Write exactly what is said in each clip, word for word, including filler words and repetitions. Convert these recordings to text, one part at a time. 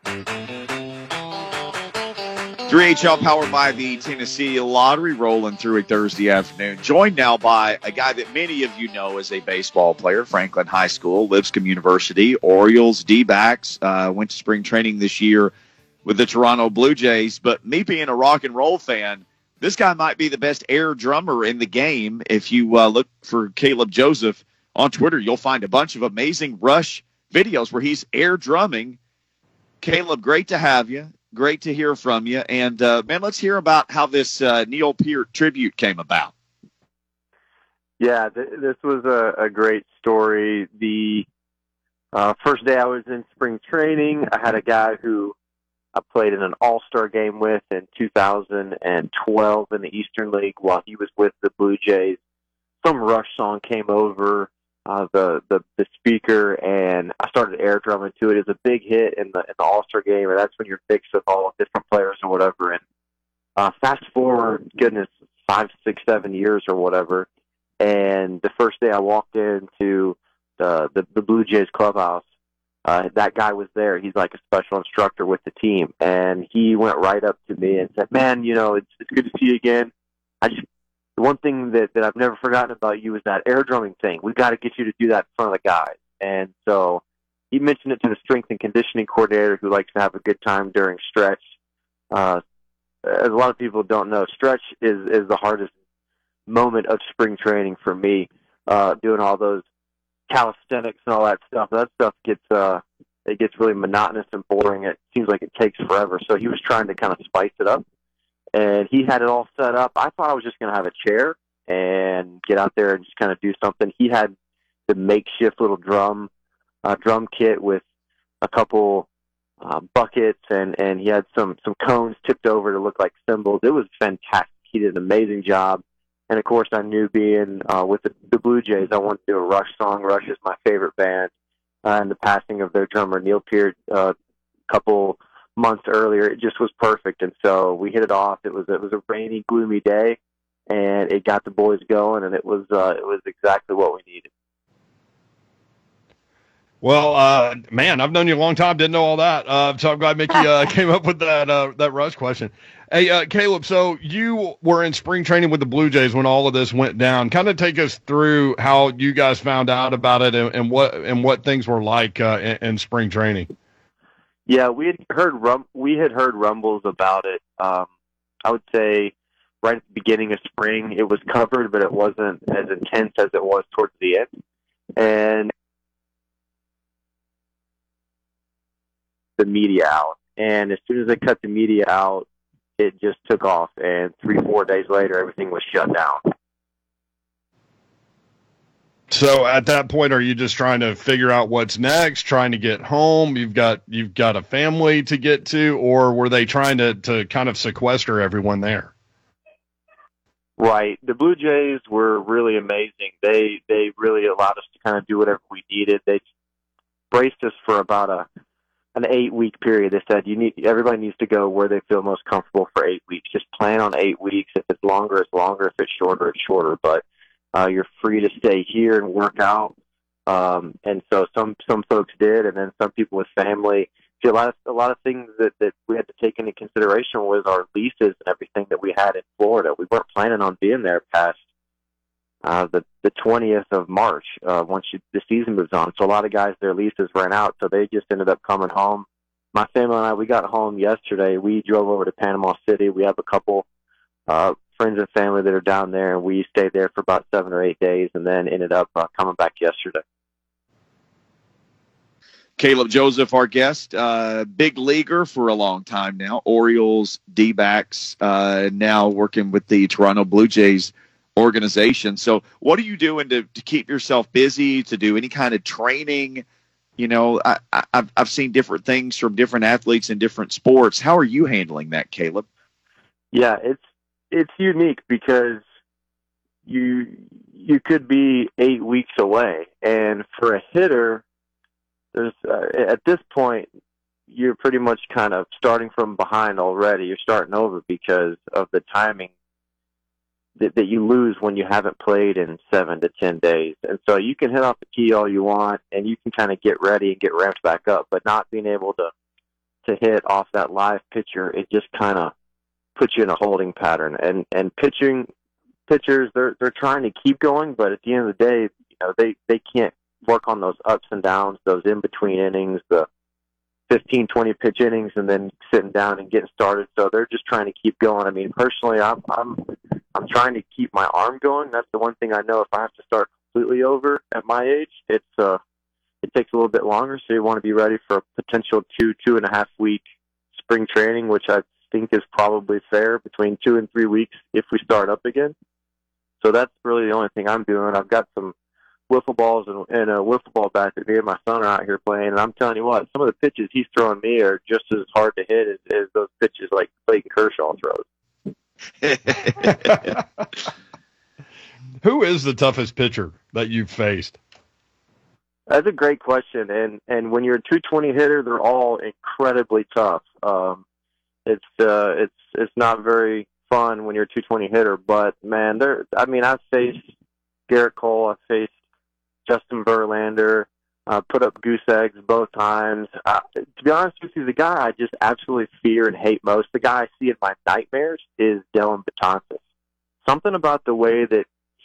three H L powered by the Tennessee Lottery, rolling through a Thursday afternoon. Joined now by a guy that many of you know as a baseball player, Franklin High School, Lipscomb University, Orioles, D-backs, uh, went to spring training this year with the Toronto Blue Jays. But me being a rock and roll fan, this guy might be the best air drummer in the game. If you uh, look for Caleb Joseph on Twitter, you'll find a bunch of amazing Rush videos where he's air drumming. Caleb, great to have you. Great to hear from you. And, uh, man, let's hear about how this uh, Neil Peart tribute came about. Yeah, th- this was a, a great story. The uh, first day I was in spring training, I had a guy who I played in an all-star game with in two thousand twelve in the Eastern League while he was with the Blue Jays. Some Rush song came over Uh, the, the the speaker, and I started air drumming to it. It was a big hit in the in the All Star game, and that's when you're mixed with all different players or whatever. And uh, fast forward, goodness, five, six, seven years or whatever, and the first day I walked into the the, the Blue Jays clubhouse, uh, that guy was there. He's like a special instructor with the team, and he went right up to me and said, "Man, you know, it's it's good to see you again. I just The one thing that, that I've never forgotten about you is that air drumming thing. We've got to get you to do that in front of the guys." And so he mentioned it to the strength and conditioning coordinator who likes to have a good time during stretch. Uh, as a lot of people don't know, stretch is, is the hardest moment of spring training for me, uh, doing all those calisthenics and all that stuff. That stuff gets, uh, it gets really monotonous and boring. It seems like it takes forever. So he was trying to kind of spice it up. And he had it all set up. I thought I was just going to have a chair and get out there and just kind of do something. He had the makeshift little drum uh, drum kit with a couple uh, buckets, and, and he had some, some cones tipped over to look like cymbals. It was fantastic. He did an amazing job. And, of course, I knew being uh, with the, the Blue Jays, I wanted to do a Rush song. Rush is my favorite band. Uh, and the passing of their drummer, Neil Peart, uh, a couple months earlier, it just was perfect. And so we hit it off. It was it was a rainy, gloomy day, and it got the boys going, and it was uh, it was exactly what we needed. Well, uh, man, I've known you a long time. Didn't know all that. Uh, so I'm glad Mickey uh, came up with that uh, that Rush question. Hey, uh, Caleb, so you were in spring training with the Blue Jays when all of this went down. Kind of take us through how you guys found out about it and, and what and what things were like uh, in, in spring training. Yeah, we had heard rum- we had heard rumbles about it. Um, I would say right at the beginning of spring, it was covered, but it wasn't as intense as it was towards the end. And the media out, and as soon as they cut the media out, it just took off. And three, four days later, everything was shut down. So at that point, are you just trying to figure out what's next, trying to get home? You've got you've got a family to get to, or were they trying to, to kind of sequester everyone there? Right. The Blue Jays were really amazing. They they really allowed us to kind of do whatever we needed. They braced us for about a an eight week period. They said you need everybody needs to go where they feel most comfortable for eight weeks. Just plan on eight weeks. If it's longer, it's longer. If it's shorter, it's shorter. But Uh, you're free to stay here and work out. Um, and so some, some folks did, and then some people with family. See, a lot of, a lot of things that, that we had to take into consideration was our leases and everything that we had in Florida. We weren't planning on being there past uh, the, the twentieth of March uh, once you, the season moves on. So a lot of guys, their leases ran out, so they just ended up coming home. My family and I, we got home yesterday. We drove over to Panama City. We have a couple uh, friends and family that are down there, and we stayed there for about seven or eight days and then ended up uh, coming back yesterday. Caleb Joseph, our guest, uh, big leaguer for a long time now, Orioles, D-backs, uh, now working with the Toronto Blue Jays organization. So what are you doing to, to keep yourself busy, to do any kind of training? You know, I, I, I've, I've seen different things from different athletes in different sports. How are you handling that, Caleb? Yeah, it's, It's unique because you you could be eight weeks away, and for a hitter, there's uh, at this point you're pretty much kind of starting from behind already. You're starting over because of the timing that, that you lose when you haven't played in seven to ten days. And so you can hit off the key all you want, and you can kind of get ready and get ramped back up, but not being able to to hit off that live pitcher, it just kind of puts you in a holding pattern. And and pitching pitchers, they're they're trying to keep going, but at the end of the day, you know, they they can't work on those ups and downs, those in between innings, the fifteen, twenty pitch innings, and then sitting down and getting started. So they're just trying to keep going. I mean, personally, I'm I'm I'm trying to keep my arm going. That's the one thing I know. If I have to start completely over at my age, it's uh it takes a little bit longer. So you want to be ready for a potential two two and a half week spring training, which I think is probably fair, between two and three weeks if we start up again. So that's really the only thing I'm doing. I've got some wiffle balls and, and a wiffle ball bat that me and my son are out here playing, and I'm telling you what, some of the pitches he's throwing me are just as hard to hit as, as those pitches like Clayton Kershaw throws. Who is the toughest pitcher that you've faced? That's a great question, and and when you're a two twenty hitter, they're all incredibly tough. Um, it's uh, it's it's not very fun when you're a two twenty hitter, but man, they're. I mean, I've faced Garrett Cole, I've faced Justin Verlander, uh, put up goose eggs both times. Uh, to be honest with you, the guy I just absolutely fear and hate most, the guy I see in my nightmares, is Dellin Betances. Something about the way that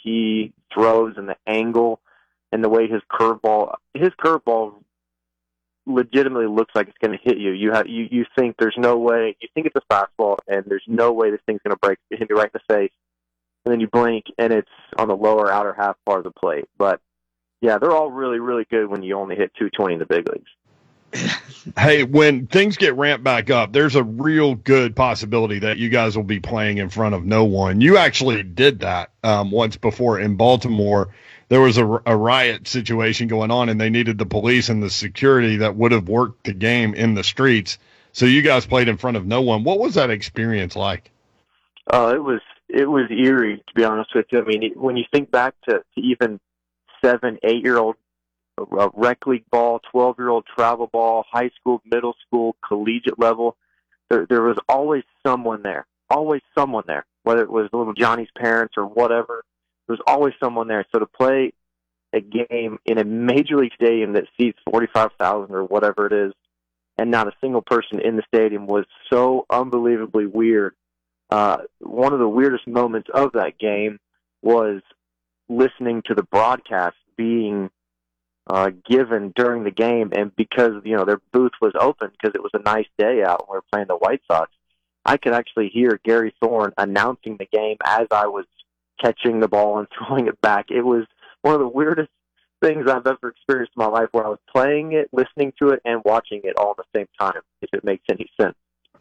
he throws and the angle and the way his curveball, his curveball legitimately looks like it's going to hit you. You have, you, you think there's no way, you think it's a fastball and there's no way this thing's going to break, hit you right in the face. And then you blink and it's on the lower outer half part of the plate. But yeah, they're all really, really good when you only hit two twenty in the big leagues. Hey, when things get ramped back up, there's a real good possibility that you guys will be playing in front of no one. You actually did that um, once before in Baltimore. There was a, a riot situation going on, and they needed the police and the security that would have worked the game in the streets. So you guys played in front of no one. What was that experience like? Uh, it was it was eerie, to be honest with you. I mean, when you think back to, to even seven, eight-year-old uh, rec league ball, twelve-year-old travel ball, high school, middle school, collegiate level, there, there was always someone there, always someone there, whether it was little Johnny's parents or whatever. There was always someone there. So to play a game in a major league stadium that seats forty-five thousand or whatever it is, and not a single person in the stadium, was so unbelievably weird. Uh, one of the weirdest moments of that game was listening to the broadcast being uh, given during the game, and because, you know, their booth was open because it was a nice day out and we were playing the White Sox, I could actually hear Gary Thorne announcing the game as I was catching the ball and throwing it back. It was one of the weirdest things I've ever experienced in my life, where I was playing it, listening to it, and watching it all at the same time, if it makes any sense.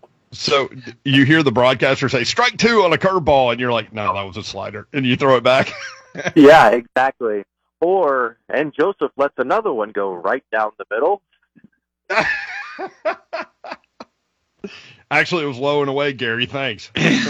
So you hear the broadcaster say, strike two on a curveball, and you're like, no, that was a slider, and you throw it back? Yeah, exactly. Or, and Joseph lets another one go right down the middle. Actually, it was low and away, Gary. Thanks.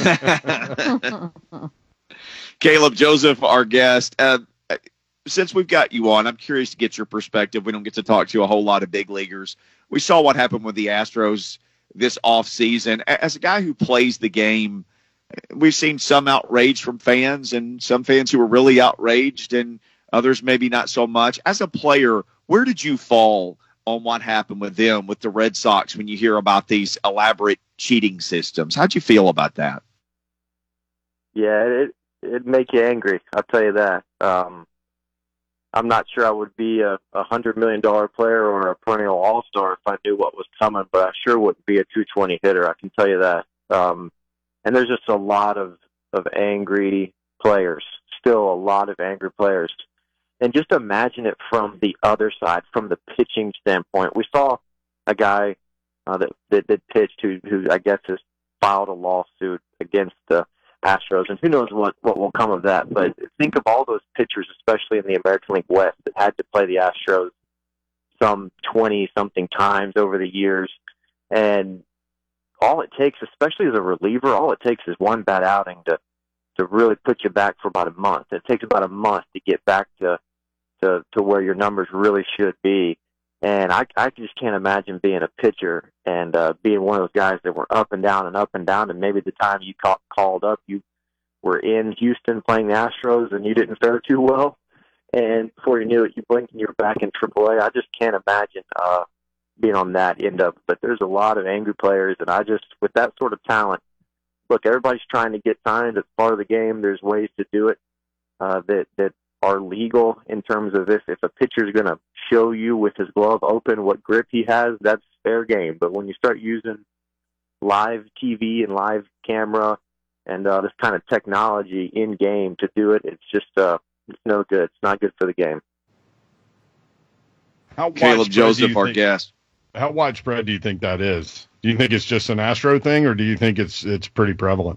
Caleb Joseph, our guest. Uh, since we've got you on, I'm curious to get your perspective. We don't get to talk to a whole lot of big leaguers. We saw what happened with the Astros this offseason. As a guy who plays the game, we've seen some outrage from fans and some fans who were really outraged and others maybe not so much. As a player, where did you fall on what happened with them, with the Red Sox, when you hear about these elaborate cheating systems? How'd you feel about that? Yeah, it it'd make you angry, I'll tell you that. Um, I'm not sure I would be a, a hundred million dollar player or a perennial all-star if I knew what was coming, but I sure wouldn't be a two twenty hitter, I can tell you that. Um, and there's just a lot of, of angry players, still a lot of angry players. And just imagine it from the other side, from the pitching standpoint. We saw a guy uh, that, that that pitched who, who I guess has filed a lawsuit against the Astros, and who knows what, what will come of that. But think of all those pitchers, especially in the American League West, that had to play the Astros some twenty-something times over the years. And all it takes, especially as a reliever, all it takes is one bad outing to, to really put you back for about a month. It takes about a month to get back to to, to where your numbers really should be. And I, I just can't imagine being a pitcher and uh, being one of those guys that were up and down and up and down. And maybe the time you call, called up, you were in Houston playing the Astros and you didn't fare too well. And before you knew it, you blinked and you were back in triple A. I just can't imagine uh, being on that end of it. But there's a lot of angry players, and I just, with that sort of talent, look, everybody's trying to get signed. It's part of the game. There's ways to do it uh, that that are legal in terms of if, if a pitcher is going to show you with his glove open what grip he has, that's fair game. But when you start using live T V and live camera and uh, this kind of technology in game to do it, it's just uh, it's no good. It's not good for the game. How Caleb Joseph, our think, guest. How widespread do you think that is? Do you think it's just an Astro thing, or do you think it's it's pretty prevalent?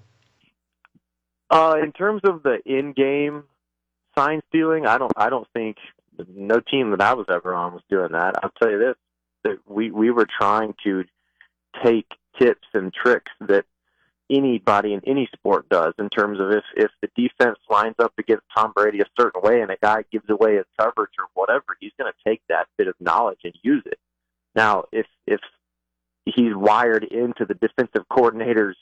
Uh, in terms of the in-game sign stealing, I don't I don't think no team that I was ever on was doing that. I'll tell you this, that we, we were trying to take tips and tricks that anybody in any sport does in terms of if, if the defense lines up against Tom Brady a certain way and a guy gives away his coverage or whatever, he's going to take that bit of knowledge and use it. Now, if if he's wired into the defensive coordinator's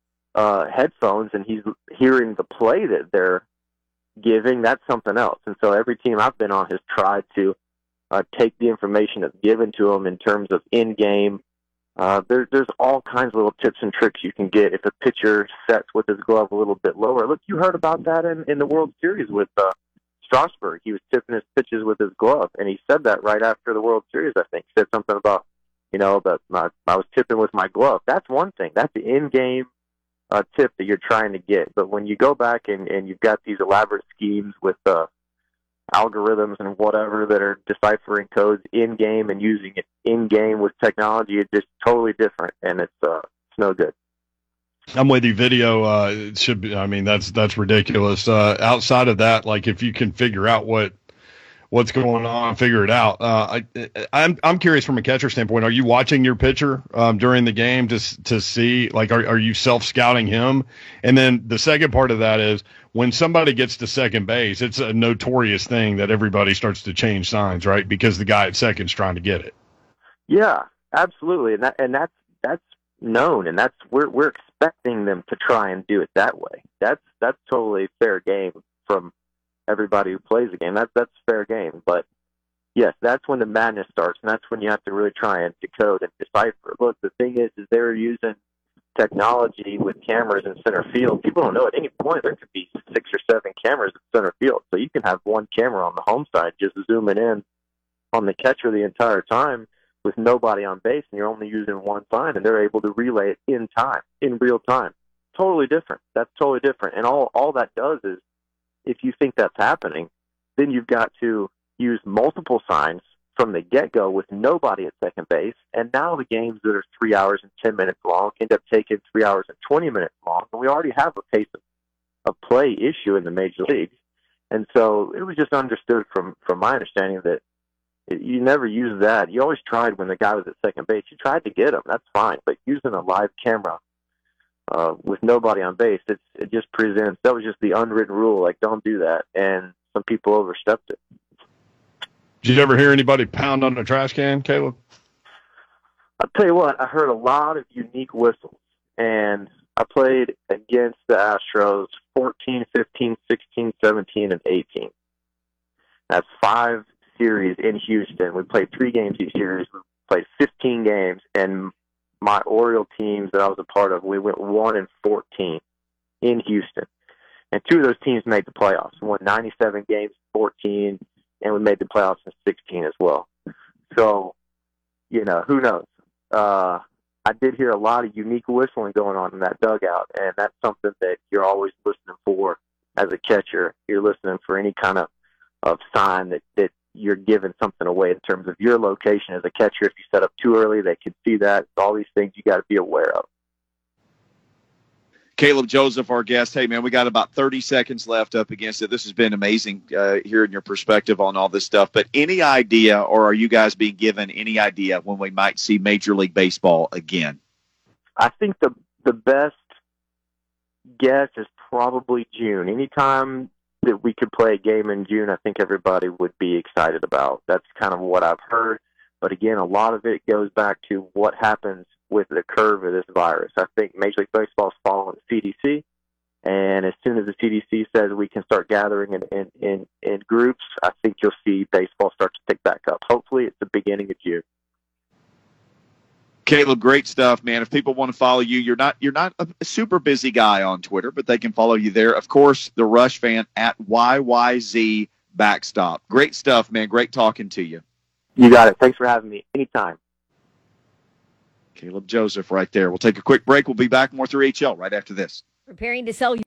uh, headphones and he's hearing the play that they're giving, that's something else. And so every team I've been on has tried to uh, take the information that's given to them in terms of in-game. Uh, there, there's all kinds of little tips and tricks you can get if a pitcher sets with his glove a little bit lower. Look, you heard about that in, in the World Series with uh, Strasburg. He was tipping his pitches with his glove, and he said that right after the World Series, I think. He said something about, you know, that my, I was tipping with my glove. That's one thing. That's the in-game uh, tip that you're trying to get. But when you go back and, and you've got these elaborate schemes with uh, algorithms and whatever that are deciphering codes in-game and using it in-game with technology, it's just totally different, and it's uh, it's no good. I'm with you. Video uh, it should be. I mean, that's that's ridiculous. Uh, outside of that, like if you can figure out what what's going on, figure it out. Uh, I, I'm I'm curious from a catcher standpoint. Are you watching your pitcher um, during the game to to see, like, are are you self scouting him? And then the second part of that is when somebody gets to second base, it's a notorious thing that everybody starts to change signs, right? Because the guy at second's trying to get it. Yeah, absolutely, and that and that's that's known, and that's we're we're expecting them to try and do it that way. That's that's totally fair game from everybody who plays the game. That's that's fair game. But yes, that's when the madness starts, and that's when you have to really try and decode and decipher. Look, the thing is, is they're using technology with cameras in center field. People don't know at any point there could be six or seven cameras in center field, so you can have one camera on the home side just zooming in on the catcher the entire time with nobody on base, and you're only using one sign, and they're able to relay it in time, in real time. Totally different. That's totally different. And all, all that does is, if you think that's happening, then you've got to use multiple signs from the get-go with nobody at second base, and now the games that are three hours and ten minutes long end up taking three hours and twenty minutes long, and we already have a pace of, of play issue in the major leagues. And so it was just understood from, from my understanding that you never use that. You always tried when the guy was at second base. You tried to get him. That's fine. But using a live camera uh, with nobody on base, it's, it just presents. That was just the unwritten rule. Like, don't do that. And some people overstepped it. Did you ever hear anybody pound on a trash can, Caleb? I'll tell you what, I heard a lot of unique whistles. And I played against the Astros fourteen, fifteen, sixteen, seventeen, and eighteen. That's five series in Houston. We played three games each series. We played fifteen games, and my Oriole teams that I was a part of, we went one and fourteen in Houston. And two of those teams made the playoffs. We won ninety-seven games, fourteen, and we made the playoffs in sixteen as well. So, you know, who knows? Uh, I did hear a lot of unique whistling going on in that dugout, and that's something that you're always listening for as a catcher. You're listening for any kind of, of sign that, that you're giving something away in terms of your location as a catcher. If you set up too early, they can see that. All these things you got to be aware of. Caleb Joseph, our guest. Hey, man, we got about thirty seconds left up against it. This has been amazing uh, hearing your perspective on all this stuff. But any idea, or are you guys being given any idea when we might see Major League Baseball again? I think the the best guess is probably June. Anytime that we could play a game in June, I think everybody would be excited about. That's kind of what I've heard. But again, a lot of it goes back to what happens with the curve of this virus. I think Major League Baseball is following the C D C, and as soon as the C D C says we can start gathering in, in, in, in groups, I think you'll see baseball start to pick back up. Hopefully it's the beginning of June. Caleb, great stuff, man. If people want to follow you, you're not you're not a super busy guy on Twitter, but they can follow you there. Of course, the Rush Fan at Y Y Z Backstop. Great stuff, man. Great talking to you. You got it. Thanks for having me. Anytime. Caleb Joseph right there. We'll take a quick break. We'll be back more three H L right after this. Preparing to sell